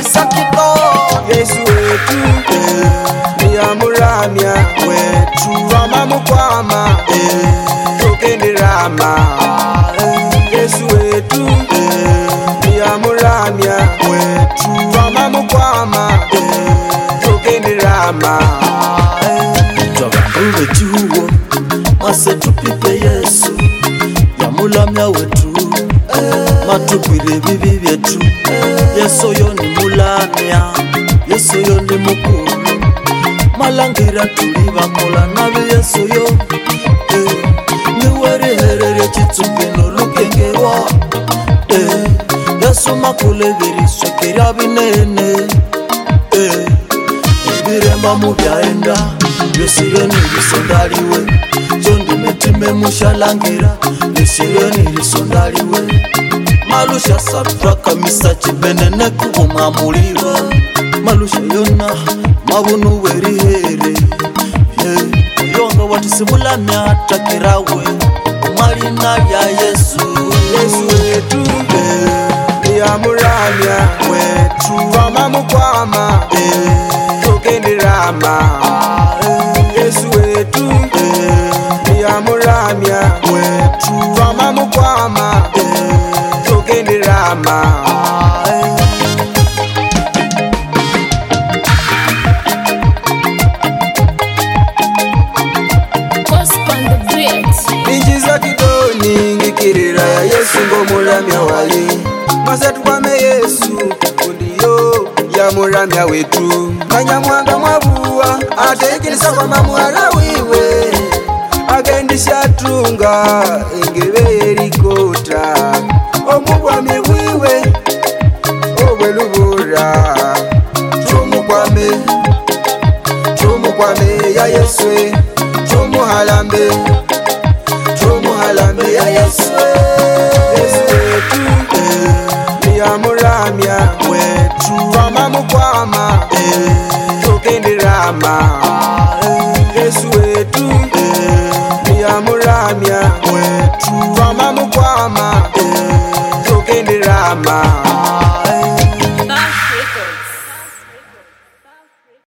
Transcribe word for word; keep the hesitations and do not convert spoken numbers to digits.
Sakiko Yesu wetu niyamuramya wetu Rama mukwama tukenderama Yesu wetu niyamuramya wetu Rama mukwama tukenderama Twabanduwe juwo mase tupipe Yesu yamulamya wetu matupire bibi byetu Yesu yo ni mulamya Yesu yo ni mukulu malangira tuli bakola nabi Yesu yo eh, niwere herere chitsumbi no lukengewa eh, Yesu makule biri swekera binene eh, ibiremba mubyaenda Yesireni risondaliwe Jondi metime mushalangira Yesireni risondaliwe Malusha satraka misa chibenene kubumamulira Malusha yona mabunu werihere Oyonga watisimulamya atakirawe Umarina ya Yesu Yesu wetu niyamuramya wetu Rama mukwama tukenderama Yesu wetu niyamuramya wetu Rama mukwama tukenderama Injiza kidoni ngikirira ya Yesu ngomuramya wali Masatu kwame Yesu kundiyo ya muramya wetu Kanyamwanga mwabuwa atekilisa kwa mamuara wiwe Agendisha tunga ingebe erikota Omubwami wiwe obwe lubura Chumukwame Chumukwame ya Yesu Chumuhalambe Chumuhalambe ya Yesu Yesu wetu niyamuramya wetu Rama mukwama tukenderama Yesu wetu niyamuramya wetu Rama mukwama